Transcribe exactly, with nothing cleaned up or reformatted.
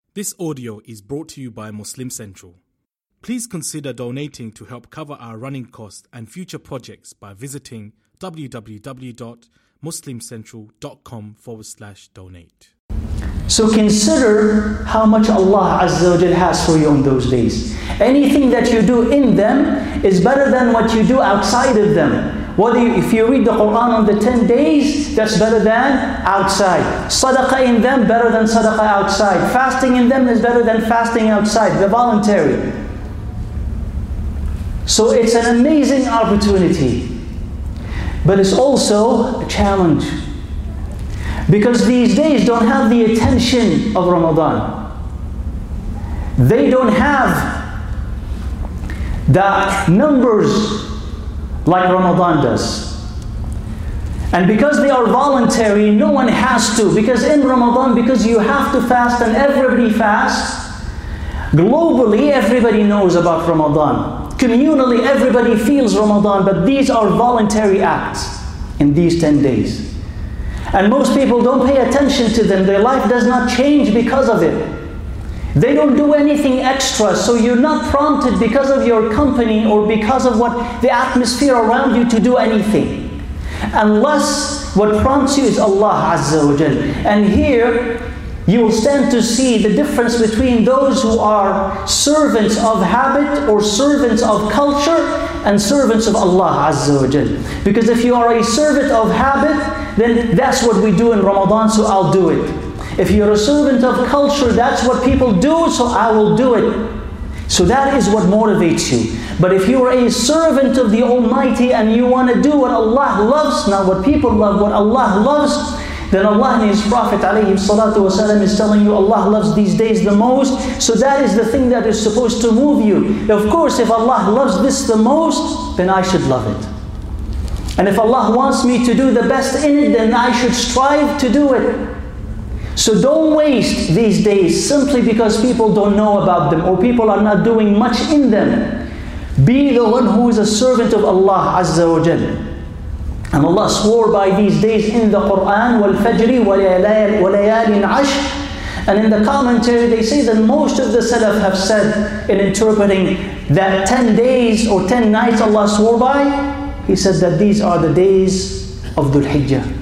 This audio is brought to you by Muslim Central. Please consider donating to help cover our running costs and future projects by visiting www.muslimcentral.com forward slash donate. So consider how much Allah Azza wa Jal has for you on those days. Anything that you do in them is better than what you do outside of them. Whether you, if you read the Quran on the ten days, that's better than outside. Sadaqah in them, better than sadaqah outside. Fasting in them is better than fasting outside. They're voluntary. So it's an amazing opportunity. But it's also a challenge. Because these days don't have the attention of Ramadan. They don't have the numbers like Ramadan does. And because they are voluntary, no one has to. Because in Ramadan, because you have to fast and everybody fasts, globally everybody knows about Ramadan. Communally everybody feels Ramadan, but these are voluntary acts in these ten days. And most people don't pay attention to them. Their life does not change because of it. They don't do anything extra, so you're not prompted because of your company or because of what the atmosphere around you to do anything. Unless what prompts you is Allah Azza wa Jal. And here, you will stand to see the difference between those who are servants of habit or servants of culture and servants of Allah Azza wa Jal. Because if you are a servant of habit, then that's what we do in Ramadan, so I'll do it. If you're a servant of culture, that's what people do, so I will do it. So that is what motivates you. But if you are a servant of the Almighty and you want to do what Allah loves, not what people love, what Allah loves, then Allah and His Prophet ﷺ is telling you Allah loves these days the most. So that is the thing that is supposed to move you. Of course, if Allah loves this the most, then I should love it. And if Allah wants me to do the best in it, then I should strive to do it. So don't waste these days simply because people don't know about them or people are not doing much in them. Be the one who is a servant of Allah Azza wa Jal. And Allah swore by these days in the Quran, وَالْفَجْرِ وَلَيَالٍ عَشْرٍ. And in the commentary they say that most of the Salaf have said in interpreting that ten days or ten nights Allah swore by, He said that these are the days of Dhul Hijjah.